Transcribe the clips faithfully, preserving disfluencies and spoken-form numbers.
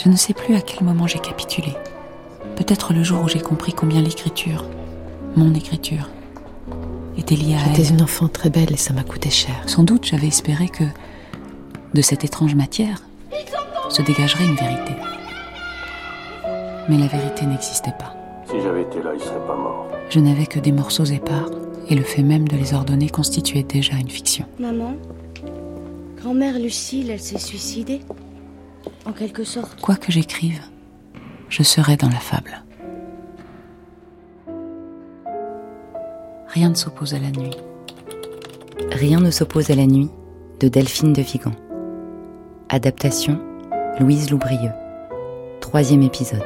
Je ne sais plus à quel moment j'ai capitulé. Peut-être le jour où j'ai compris combien l'écriture, mon écriture, était liée à elle. J'étais une enfant très belle et ça m'a coûté cher. Sans doute, j'avais espéré que, de cette étrange matière, se dégagerait une vérité. Mais la vérité n'existait pas. Si j'avais été là, il serait pas mort. Je n'avais que des morceaux épars, et le fait même de les ordonner constituait déjà une fiction. Maman, grand-mère Lucille, elle s'est suicidée, en quelque sorte. Quoi que j'écrive, je serai dans la fable. Rien ne s'oppose à la nuit. Rien ne s'oppose à la nuit, de Delphine de Vigan. Adaptation, Louise Loubrieux. Troisième épisode.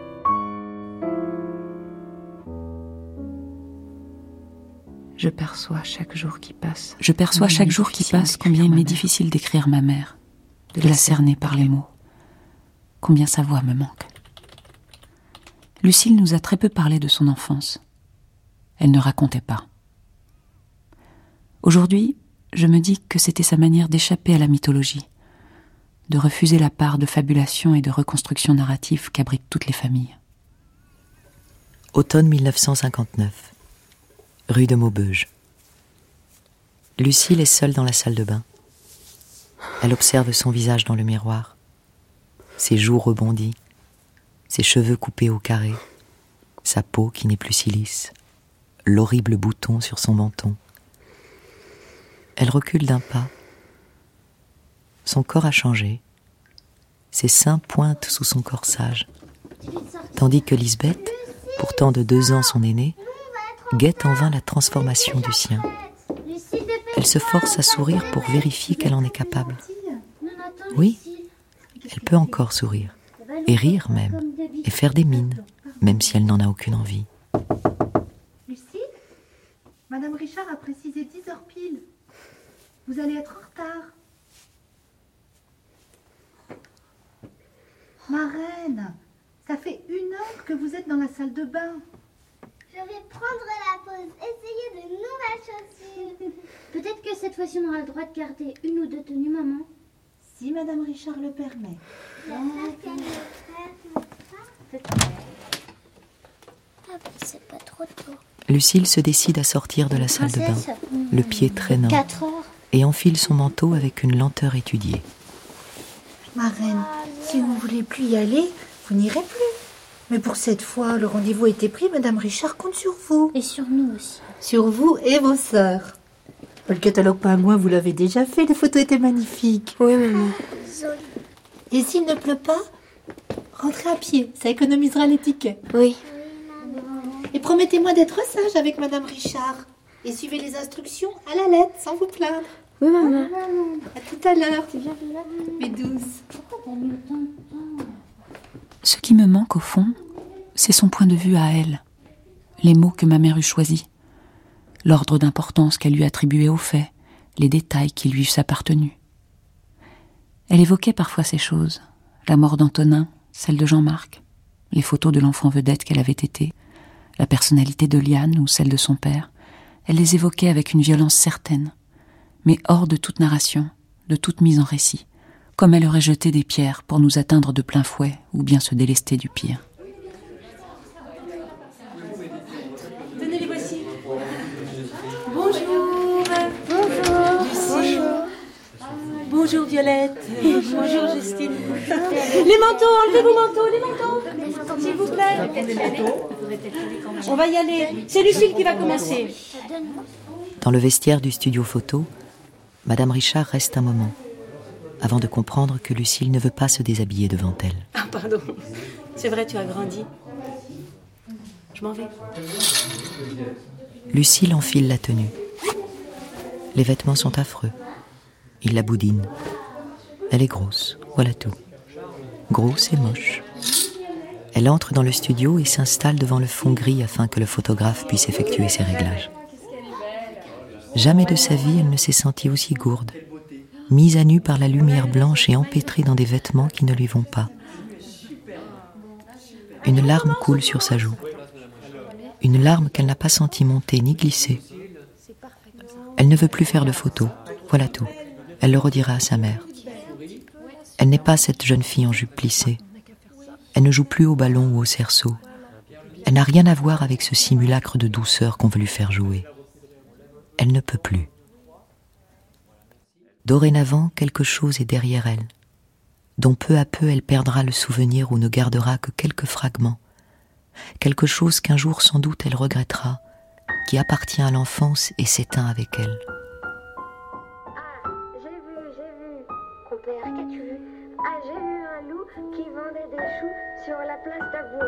Je perçois chaque jour qui passe. Je perçois chaque jour qui passe combien il m'est difficile d'écrire ma mère, de la cerner par les mots. Combien sa voix me manque. Lucille nous a très peu parlé de son enfance. Elle ne racontait pas. Aujourd'hui, je me dis que c'était sa manière d'échapper à la mythologie, de refuser la part de fabulation et de reconstruction narrative qu'abritent toutes les familles. Automne mille neuf cent cinquante-neuf. Rue de Maubeuge. Lucille est seule dans la salle de bain. Elle observe son visage dans le miroir. Ses joues rebondies, ses cheveux coupés au carré, sa peau qui n'est plus si lisse, l'horrible bouton sur son menton. Elle recule d'un pas. Son corps a changé. Ses seins pointent sous son corsage, tandis que Lisbeth, pourtant de deux ans son aînée, guette en vain la transformation du sien. Elle se force à sourire pour vérifier qu'elle en est capable. Oui, elle peut encore sourire, et rire même, et faire des mines, même si elle n'en a aucune envie. Lucille, Madame Richard a précisé dix heures pile. Vous allez être en retard. Ma reine, ça fait une heure que vous êtes dans la salle de bain. Je vais prendre la pause, essayer de nouvelles chaussures. Peut-être que cette fois-ci on aura le droit de garder une ou deux tenues, maman. Si Madame Richard le permet. C'est pas trop tôt. Lucille se décide à sortir de la salle de bain, le pied traînant, et enfile son manteau avec une lenteur étudiée. Ma reine, si vous ne voulez plus y aller, vous n'irez plus. Mais pour cette fois, le rendez-vous a été pris, Madame Richard compte sur vous. Et sur nous aussi. Sur vous et vos sœurs. Le catalogue pingouin, vous l'avez déjà fait, les photos étaient magnifiques. Oui, maman. Et s'il ne pleut pas, rentrez à pied, ça économisera les tickets. Oui. Et promettez-moi d'être sage avec Madame Richard. Et suivez les instructions à la lettre, sans vous plaindre. Oui, maman. À tout à l'heure. Mes douces. Ce qui me manque au fond, c'est son point de vue à elle, les mots que ma mère eut choisis, l'ordre d'importance qu'elle lui attribuait aux faits, les détails qui lui eussent appartenu. Elle évoquait parfois ces choses, la mort d'Antonin, celle de Jean-Marc, les photos de l'enfant vedette qu'elle avait été, la personnalité de Liane ou celle de son père. Elle les évoquait avec une violence certaine, mais hors de toute narration, de toute mise en récit, comme elle aurait jeté des pierres pour nous atteindre de plein fouet ou bien se délester du pire. Tenez, les voici. Bonjour. Bonjour. Lucie. Bonjour. Bonjour Violette. Bonjour Justine. Les manteaux, enlevez vos manteaux, les manteaux. S'il vous plaît. On va y aller. C'est Lucille qui va commencer. Dans le vestiaire du studio photo, Madame Richard reste un moment, avant de comprendre que Lucille ne veut pas se déshabiller devant elle. Ah, pardon. C'est vrai, tu as grandi. Je m'en vais. Lucille enfile la tenue. Les vêtements sont affreux. Il la boudine. Elle est grosse, voilà tout. Grosse et moche. Elle entre dans le studio et s'installe devant le fond gris afin que le photographe puisse effectuer ses réglages. Jamais de sa vie elle ne s'est sentie aussi gourde, mise à nu par la lumière blanche et empêtrée dans des vêtements qui ne lui vont pas. Une larme coule sur sa joue. Une larme qu'elle n'a pas senti monter ni glisser. Elle ne veut plus faire de photos, voilà tout. Elle le redira à sa mère. Elle n'est pas cette jeune fille en jupe plissée, Elle ne joue plus au ballon ou au cerceau. Elle n'a rien à voir avec ce simulacre de douceur qu'on veut lui faire jouer. Elle ne peut plus. Dorénavant, quelque chose est derrière elle, dont peu à peu elle perdra le souvenir ou ne gardera que quelques fragments. Quelque chose qu'un jour sans doute elle regrettera, qui appartient à l'enfance et s'éteint avec elle. Ah, j'ai vu, j'ai vu. Compère, qu'as-tu vu? Ah, j'ai vu un loup qui vendait des choux sur la place d'Abour.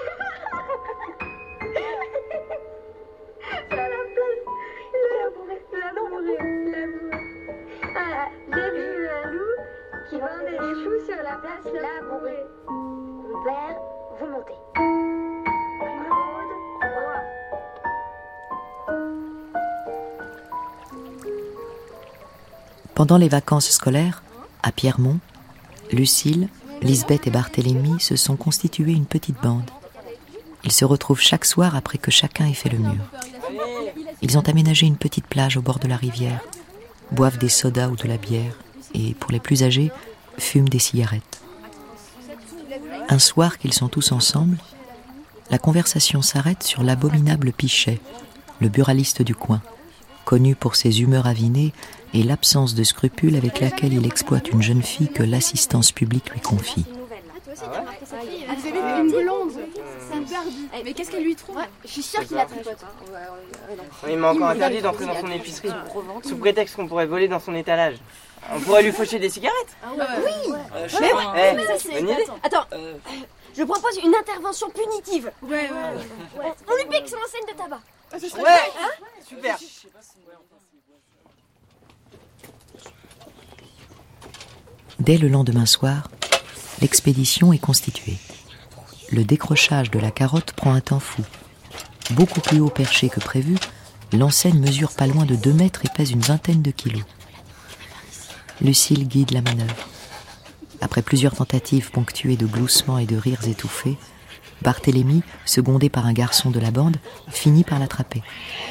Sur la place Labouré, Labouré, Labouré. Ah, j'ai vu un loup qui vendait des choux sur la place Labouré. Compère, vous montez. Claude, Roy. Pendant les vacances scolaires, à Pierremont, Lucille, Lisbeth et Barthélemy se sont constitués une petite bande. Ils se retrouvent chaque soir après que chacun ait fait le mur. Ils ont aménagé une petite plage au bord de la rivière, boivent des sodas ou de la bière et, pour les plus âgés, fument des cigarettes. Un soir qu'ils sont tous ensemble, la conversation s'arrête sur l'abominable Pichet, le buraliste du coin, connu pour ses humeurs avinées et l'absence de scrupules avec laquelle il exploite une jeune fille que l'assistance publique lui confie. Ah, vous avez vu une blonde? C'est perdu. Mais qu'est-ce qu'elle lui trouve? Ouais, je suis sûre qu'il la traite. Il m'a encore interdit d'entrer dans son épicerie, sous prétexte qu'on pourrait voler dans son étalage. On pourrait lui faucher des cigarettes. Ah ouais. Oui. Euh, mais oui, hey, mais ça c'est... bonne idée. Attends, euh... je propose une intervention punitive. Ouais, ouais, ouais. ouais. On lui pique son enseigne de tabac. Ah, ce serait ouais, hein? Super. Dès le lendemain soir, l'expédition est constituée. Le décrochage de la carotte prend un temps fou. Beaucoup plus haut perché que prévu, l'enseigne mesure pas loin de deux mètres et pèse une vingtaine de kilos. Lucille guide la manœuvre. Après plusieurs tentatives ponctuées de gloussements et de rires étouffés, Barthélemy, secondé par un garçon de la bande, finit par l'attraper.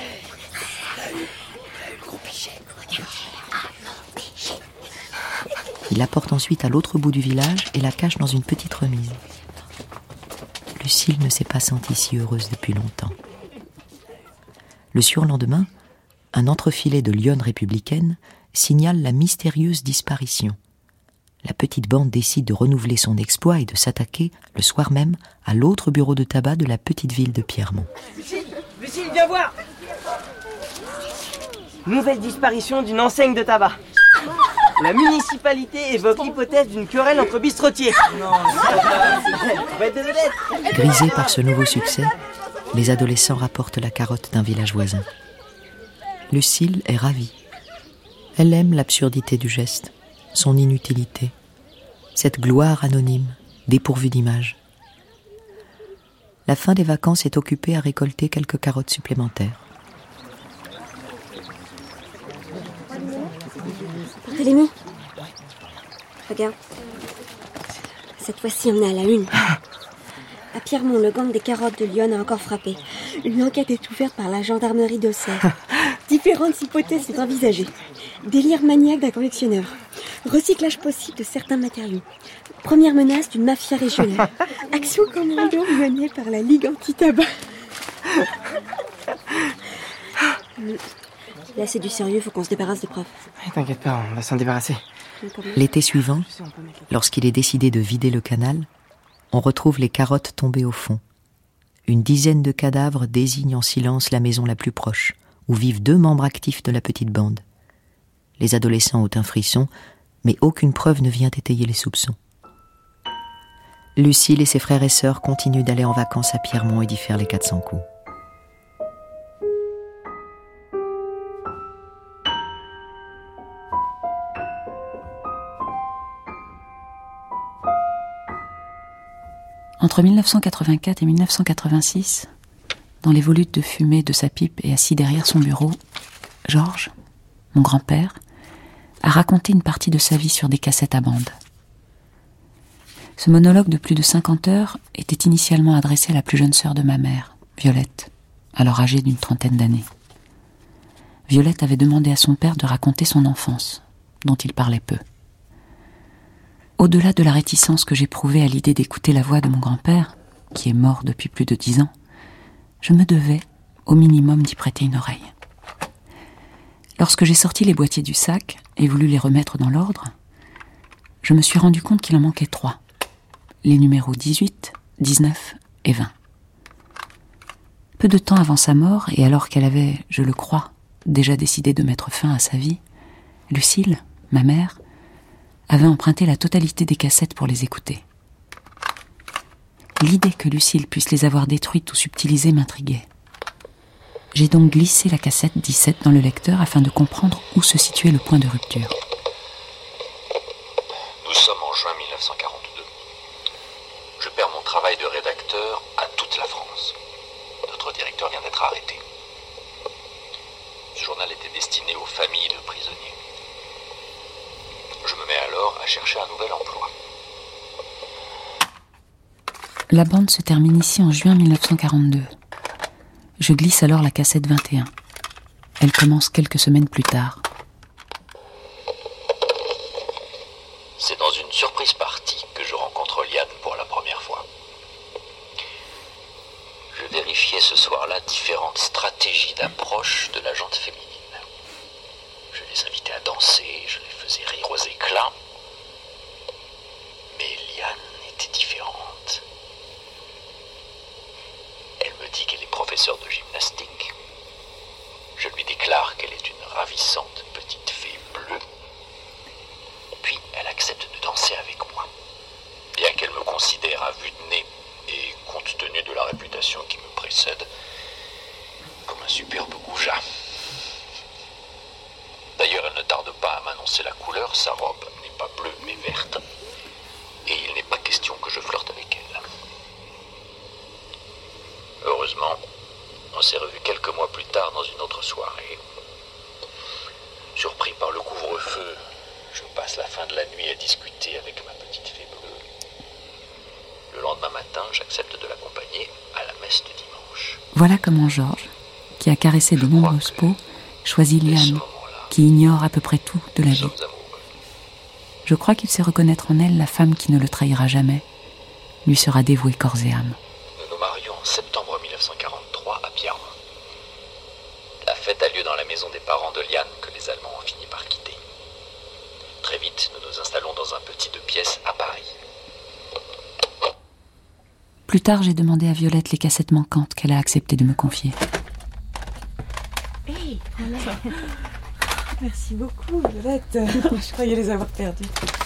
Il la porte ensuite à l'autre bout du village et la cache dans une petite remise. Lucille ne s'est pas sentie si heureuse depuis longtemps. Le surlendemain, un entrefilet de lionnes républicaines signale la mystérieuse disparition. La petite bande décide de renouveler son exploit et de s'attaquer, le soir même, à l'autre bureau de tabac de la petite ville de Pierremont. Lucille, Lucille, viens voir! Nouvelle disparition d'une enseigne de tabac. La municipalité évoque l'hypothèse d'une querelle entre bistrotiers. Non, c'est pas de vedette. Grisés par ce nouveau succès, les adolescents rapportent la carotte d'un village voisin. Lucille est ravie. Elle aime l'absurdité du geste, son inutilité, cette gloire anonyme, dépourvue d'image. La fin des vacances est occupée à récolter quelques carottes supplémentaires. Barthélemy, regarde. Cette fois-ci, on est à la une. À Pierremont, le gang des carottes de Lyon a encore frappé. Une enquête est ouverte par la gendarmerie d'Auxerre. Différentes hypothèses sont envisagées. Délire maniaque d'un collectionneur. Recyclage possible de certains matériaux. Première menace d'une mafia régionale. Action commando menée par la Ligue anti-tabac. Là, c'est du sérieux, faut qu'on se débarrasse des preuves. T'inquiète pas, on va s'en débarrasser. L'été suivant, lorsqu'il est décidé de vider le canal, on retrouve les carottes tombées au fond. Une dizaine de cadavres désignent en silence la maison la plus proche, où vivent deux membres actifs de la petite bande. Les adolescents ont un frisson, mais aucune preuve ne vient étayer les soupçons. Lucille et ses frères et sœurs continuent d'aller en vacances à Pierremont et d'y faire les quatre cents coups. Entre mille neuf cent quatre-vingt-quatre et mille neuf cent quatre-vingt-six, dans les volutes de fumée de sa pipe et assis derrière son bureau, Georges, mon grand-père, a raconté une partie de sa vie sur des cassettes à bande. Ce monologue de plus de cinquante heures était initialement adressé à la plus jeune sœur de ma mère, Violette, alors âgée d'une trentaine d'années. Violette avait demandé à son père de raconter son enfance, dont il parlait peu. Au-delà de la réticence que j'éprouvais à l'idée d'écouter la voix de mon grand-père, qui est mort depuis plus de dix ans, je me devais, au minimum, d'y prêter une oreille. Lorsque j'ai sorti les boîtiers du sac et voulu les remettre dans l'ordre, je me suis rendu compte qu'il en manquait trois, les numéros dix-huit, dix-neuf et vingt. Peu de temps avant sa mort, et alors qu'elle avait, je le crois, déjà décidé de mettre fin à sa vie, Lucille, ma mère, avait emprunté la totalité des cassettes pour les écouter. L'idée que Lucille puisse les avoir détruites ou subtilisées m'intriguait. J'ai donc glissé la cassette dix-sept dans le lecteur afin de comprendre où se situait le point de rupture. Nous sommes en juin mille neuf cent quarante-deux. Je perds mon travail de rédacteur à toute la France. Notre directeur vient d'être arrêté. Ce journal était destiné aux familles de prisonniers. Je me mets alors à chercher un nouvel emploi. La bande se termine ici en juin mille neuf cent quarante-deux. Je glisse alors la cassette vingt et un. Elle commence quelques semaines plus tard. C'est dans une surprise partie que je rencontre Liane pour la première fois. Je vérifiais ce soir-là différentes stratégies d'approche de la gente féminine. Je les invitais à danser, je les faisais rire aux éclats. Mais Liane était différente. Elle me dit qu'elle est professeure de gymnastique. Je lui déclare qu'elle est une ravissante petite fée bleue. Puis elle accepte de danser avec moi. Bien qu'elle me considère à vue de nez et compte tenu de la réputation qui me précède, comme un superbe goujat. D'ailleurs, elle ne tarde pas à m'annoncer la couleur. Sa robe n'est pas bleue mais verte. Et il n'est pas question que je flirte avec elle. Heureusement, on s'est revus quelques mois plus tard dans une autre soirée. Surpris par le couvre-feu, je passe la fin de la nuit à discuter avec ma petite fée bleue. Le lendemain matin, j'accepte de l'accompagner à la messe de dimanche. Voilà comment Georges, qui a caressé de nombreuses peaux, choisit Liane, qui ignore à peu près tout de la vie. Je crois qu'il sait reconnaître en elle la femme qui ne le trahira jamais, lui sera dévouée corps et âme. Nous nous marions en septembre mille neuf cent quarante-trois à Pierremont. La fête a lieu dans la maison des parents de Liane que les Allemands ont fini par quitter. Très vite, nous nous installons dans un petit deux pièces à Paris. Plus tard, j'ai demandé à Violette les cassettes manquantes qu'elle a accepté de me confier. Hey, merci beaucoup, Violette. Je croyais les avoir perdues.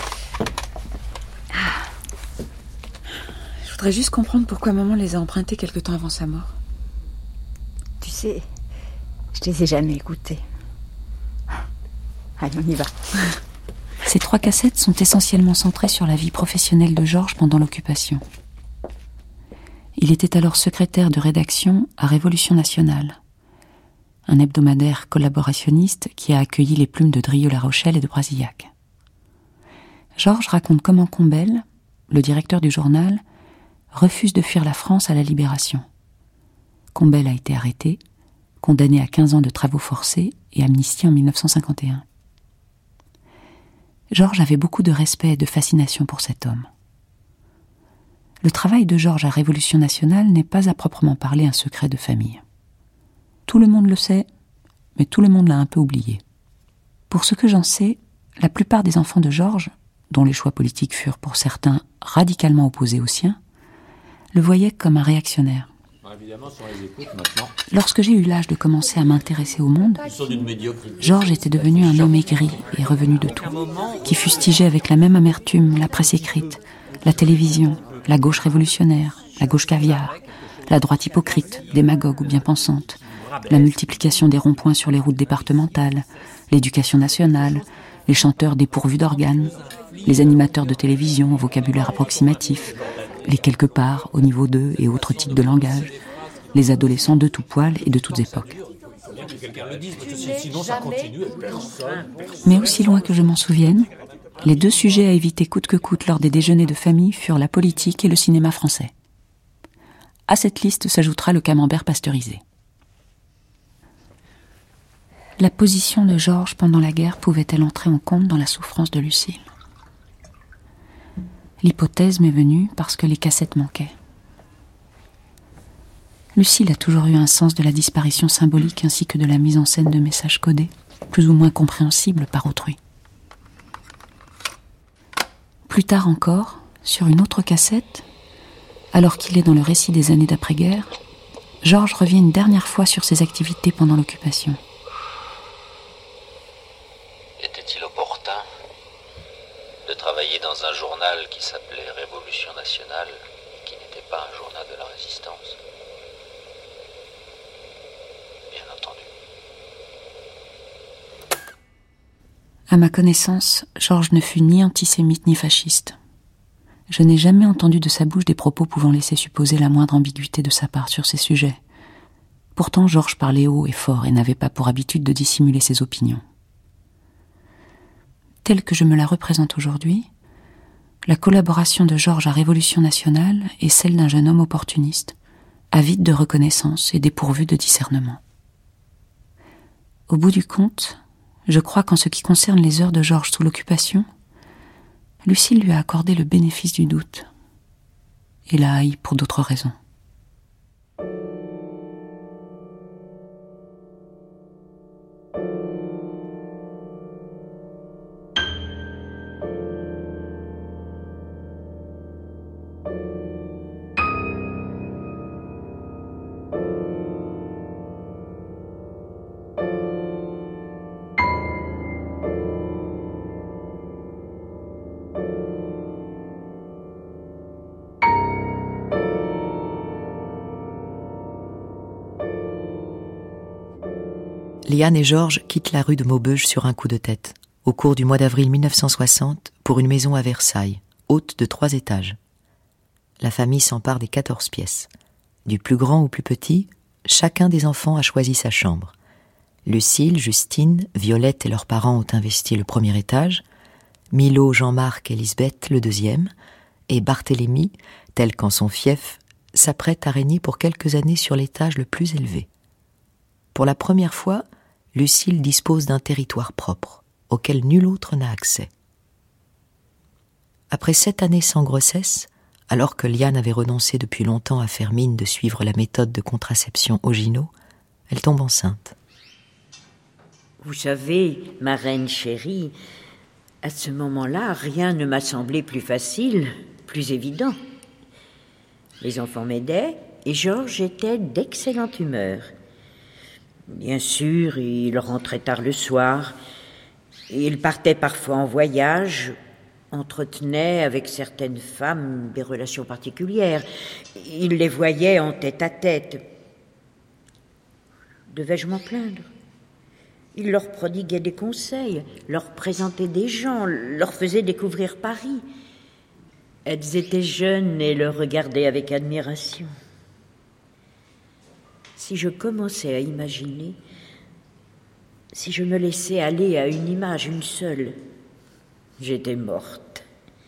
Je voudrais juste comprendre pourquoi maman les a empruntées quelque temps avant sa mort. Tu sais, je les ai jamais écoutées. Allez, on y va. Ces trois cassettes sont essentiellement centrées sur la vie professionnelle de Georges pendant l'occupation. Il était alors secrétaire de rédaction à Révolution nationale, un hebdomadaire collaborationniste qui a accueilli les plumes de Drieux-La Rochelle et de Brasillac. Georges raconte comment Combel, le directeur du journal, refuse de fuir la France à la Libération. Combel a été arrêté, condamné à quinze ans de travaux forcés et amnistié en mille neuf cent cinquante et un. Georges avait beaucoup de respect et de fascination pour cet homme. Le travail de Georges à Révolution nationale n'est pas à proprement parler un secret de famille. Tout le monde le sait, mais tout le monde l'a un peu oublié. Pour ce que j'en sais, la plupart des enfants de Georges, dont les choix politiques furent pour certains radicalement opposés aux siens, le voyaient comme un réactionnaire. Lorsque j'ai eu l'âge de commencer à m'intéresser au monde, Georges était devenu un homme aigri et revenu de tout, qui fustigeait avec la même amertume la presse écrite, la télévision, la gauche révolutionnaire, la gauche caviar, la droite hypocrite, démagogue ou bien pensante, la multiplication des ronds-points sur les routes départementales, l'éducation nationale, les chanteurs dépourvus d'organes, les animateurs de télévision au vocabulaire approximatif, les quelque part au niveau deux et autres tics de langage, les adolescents de tout poil et de toutes époques. Mais aussi loin que je m'en souvienne, les deux sujets à éviter coûte que coûte lors des déjeuners de famille furent la politique et le cinéma français. À cette liste s'ajoutera le camembert pasteurisé. La position de Georges pendant la guerre pouvait-elle entrer en compte dans la souffrance de Lucille ? L'hypothèse m'est venue parce que les cassettes manquaient. Lucille a toujours eu un sens de la disparition symbolique ainsi que de la mise en scène de messages codés, plus ou moins compréhensibles par autrui. Plus tard encore, sur une autre cassette, alors qu'il est dans le récit des années d'après-guerre, Georges revient une dernière fois sur ses activités pendant l'occupation. Était-il opportun de travailler dans un journal qui s'appelait Révolution nationale et qui n'était pas un journal de la résistance? Bien entendu. À ma connaissance, Georges ne fut ni antisémite ni fasciste. Je n'ai jamais entendu de sa bouche des propos pouvant laisser supposer la moindre ambiguïté de sa part sur ces sujets. Pourtant, Georges parlait haut et fort et n'avait pas pour habitude de dissimuler ses opinions. Telle que je me la représente aujourd'hui, la collaboration de Georges à Révolution nationale est celle d'un jeune homme opportuniste, avide de reconnaissance et dépourvu de discernement. Au bout du compte, je crois qu'en ce qui concerne les heures de Georges sous l'occupation, Lucille lui a accordé le bénéfice du doute et l'a haï pour d'autres raisons. Liane et Georges quittent la rue de Maubeuge sur un coup de tête, au cours du mois d'avril mille neuf cent soixante, pour une maison à Versailles, haute de trois étages. La famille s'empare des quatorze pièces. Du plus grand au plus petit, chacun des enfants a choisi sa chambre. Lucille, Justine, Violette et leurs parents ont investi le premier étage, Milo, Jean-Marc et Lisbeth le deuxième, et Barthélemy, tel qu'en son fief, s'apprête à régner pour quelques années sur l'étage le plus élevé. Pour la première fois, Lucille dispose d'un territoire propre, auquel nul autre n'a accès. Après sept années sans grossesse, alors que Liane avait renoncé depuis longtemps à faire mine de suivre la méthode de contraception Ogino, elle tombe enceinte. Vous savez, ma reine chérie, à ce moment-là, rien ne m'a semblé plus facile, plus évident. Les enfants m'aidaient et Georges était d'excellente humeur. Bien sûr, il rentrait tard le soir. Il partait parfois en voyage, entretenait avec certaines femmes des relations particulières. Il les voyait en tête-à-tête. Devais-je m'en plaindre? Il leur prodiguait des conseils, leur présentait des gens, leur faisait découvrir Paris. Elles étaient jeunes et le regardaient avec admiration. Si je commençais à imaginer, si je me laissais aller à une image, une seule, j'étais morte.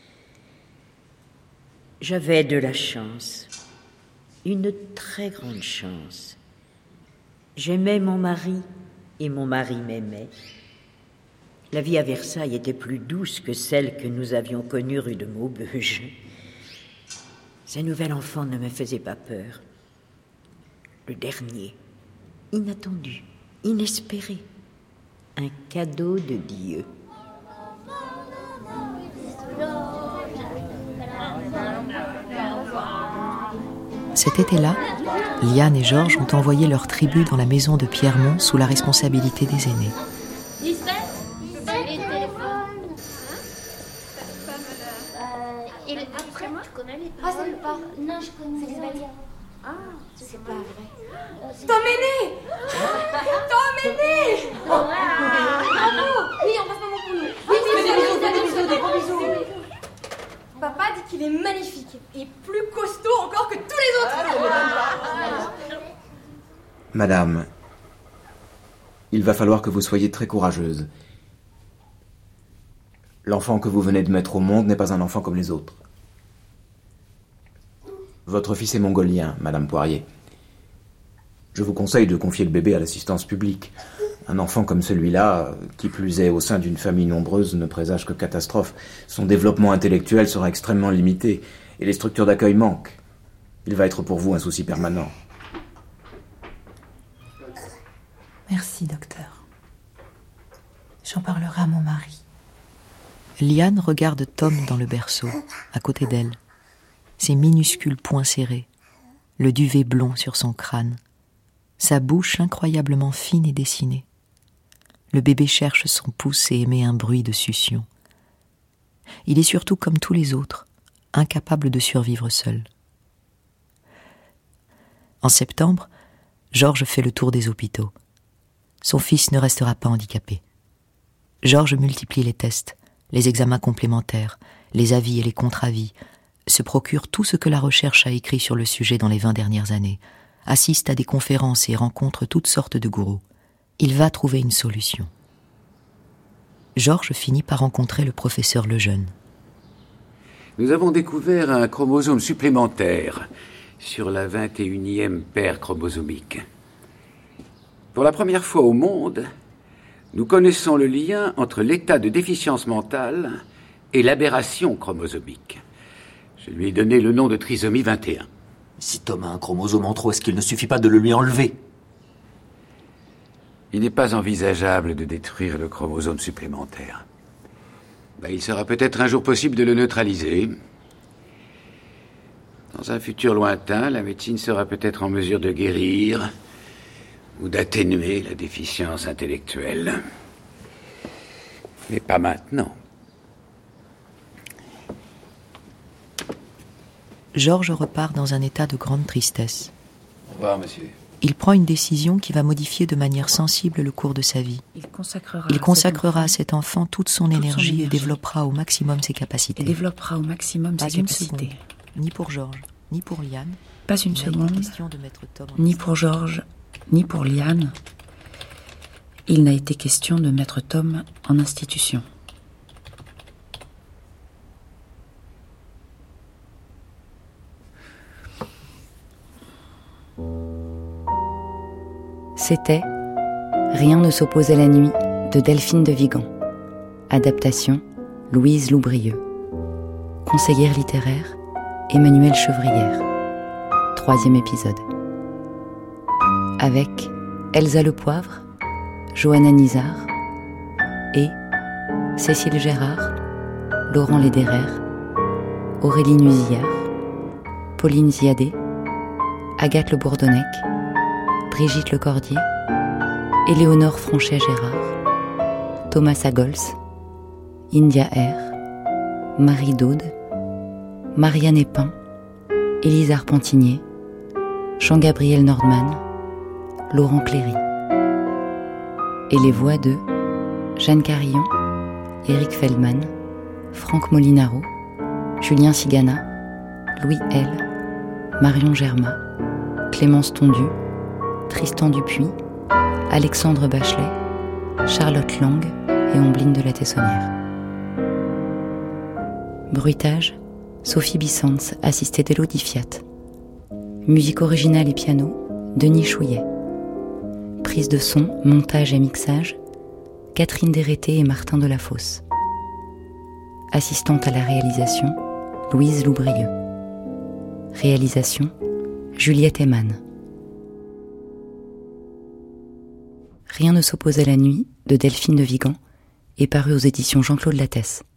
J'avais de la chance, une très grande chance. J'aimais mon mari et mon mari m'aimait. La vie à Versailles était plus douce que celle que nous avions connue rue de Maubeuge. Ce nouvel enfant ne me faisait pas peur. Le dernier, inattendu, inespéré, un cadeau de Dieu. Cet été-là, Liane et Georges ont envoyé leur tribu dans la maison de Pierremont sous la responsabilité des aînés. Lisbeth, les téléphones. Euh, et après moi, tu connais les Ah, c'est pas. Non, je connais. C'est Lisbeth. Ah, c'est pas vrai. Tom est né. Tom est né. Bravo. Oui, on passe maman pour nous. Oui, bisous, des bisous, des gros bisous. Papa dit qu'il est magnifique et plus costaud encore que tous les autres. Madame, il va falloir que vous soyez très courageuse. L'enfant que vous venez de mettre au monde n'est pas un enfant comme les autres. Votre fils est mongolien, Madame Poirier. Je vous conseille de confier le bébé à l'assistance publique. Un enfant comme celui-là, qui plus est au sein d'une famille nombreuse, ne présage que catastrophe. Son développement intellectuel sera extrêmement limité, et les structures d'accueil manquent. Il va être pour vous un souci permanent. Merci, docteur. J'en parlerai à mon mari. Liane regarde Tom dans le berceau, à côté d'elle. Ses minuscules poings serrés, le duvet blond sur son crâne, sa bouche incroyablement fine et dessinée. Le bébé cherche son pouce et émet un bruit de succion. Il est surtout comme tous les autres, incapable de survivre seul. En septembre, Georges fait le tour des hôpitaux. Son fils ne restera pas handicapé. Georges multiplie les tests, les examens complémentaires, les avis et les contre-avis, se procure tout ce que la recherche a écrit sur le sujet dans les vingt dernières années, assiste à des conférences et rencontre toutes sortes de gourous. Il va trouver une solution. Georges finit par rencontrer le professeur Lejeune. Nous avons découvert un chromosome supplémentaire sur la vingt et unième paire chromosomique. Pour la première fois au monde, nous connaissons le lien entre l'état de déficience mentale et l'aberration chromosomique. Je lui ai donné le nom de trisomie vingt et un. Si Tom a un chromosome en trop, est-ce qu'il ne suffit pas de le lui enlever ? Il n'est pas envisageable de détruire le chromosome supplémentaire. Ben, il sera peut-être un jour possible de le neutraliser. Dans un futur lointain, la médecine sera peut-être en mesure de guérir ou d'atténuer la déficience intellectuelle. Mais pas maintenant. Georges repart dans un état de grande tristesse. Au revoir, monsieur. Il prend une décision qui va modifier de manière sensible le cours de sa vie. Il consacrera, Il consacrera à, cet à cet enfant toute son, toute énergie, son énergie et développera au maximum ses capacités. Et développera au maximum Pas ses une capacités. seconde, ni pour Georges, ni pour Liane. Pas une Il seconde, n'a été question de mettre Tom en ni pour Georges, ni pour Liane. Il n'a été question de mettre Tom en institution. C'était Rien ne s'oppose à la nuit de Delphine de Vigan. Adaptation Louise Loubrieux. Conseillère littéraire Emmanuelle Chevrière. Troisième épisode. Avec Elsa Lepoivre, Johanna Nizar et Cécile Gérard, Laurent Lederer, Aurélie Nuzière, Pauline Ziadé, Agathe Le Bourdonnec, Brigitte Lecordier, Éléonore Franchet-Gérard, Thomas Agols, India R, Marie Daude, Marianne Epin, Élise Arpentinier, Jean-Gabriel Nordman, Laurent Cléry. Et les voix de Jeanne Carillon, Éric Feldman, Franck Molinaro, Julien Cigana, Louis L, Marion Germain, Clémence Tondu, Tristan Dupuis, Alexandre Bachelet, Charlotte Lang et Ombline de la Tessonnière. Bruitage, Sophie Bissens, assistée d'Élodie Fiat. Musique originale et piano, Denis Chouillet. Prise de son, montage et mixage, Catherine Dérété et Martin Delafosse. Assistante à la réalisation, Louise Loubrieux. Réalisation, Juliette Eman. Rien ne s'oppose à la nuit de Delphine de Vigan est paru aux éditions Jean-Claude Lattès.